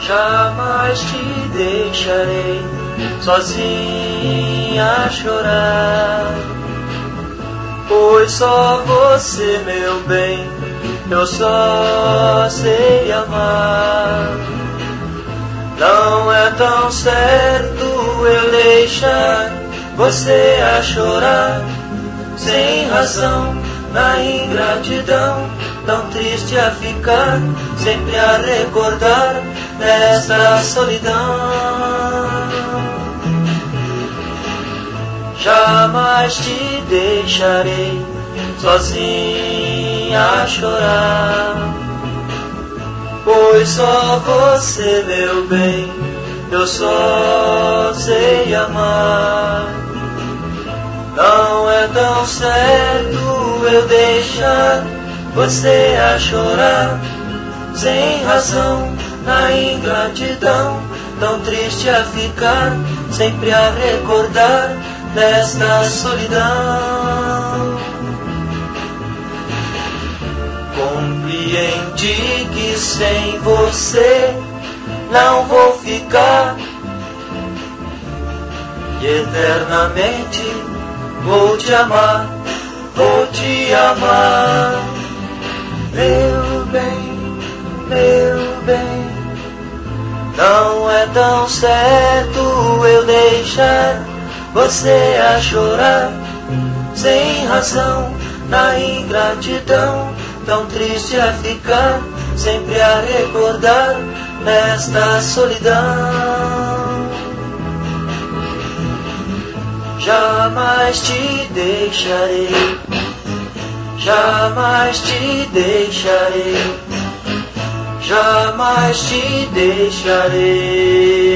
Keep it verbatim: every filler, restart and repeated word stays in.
Jamais te deixarei sozinha a chorar, pois só você, meu bem, eu só sei amar. Não é tão certo eu deixar você a chorar, sem razão, na ingratidão, tão triste a ficar, sempre a recordar nesta solidão. Jamais te deixarei sozinha a chorar, pois só você, meu bem, eu só sei amar. Não é tão certo eu deixar você a chorar, sem razão, na ingratidão, tão triste a ficar, sempre a recordar nesta solidão. Compreendi que sem você não vou ficar, e eternamente vou te amar, vou te amar. Meu bem, meu bem, não é tão certo eu deixar você a chorar, sem razão, na ingratidão, tão triste a ficar, sempre a recordar nesta solidão. Jamais te deixarei, jamais te deixarei, jamais te deixarei.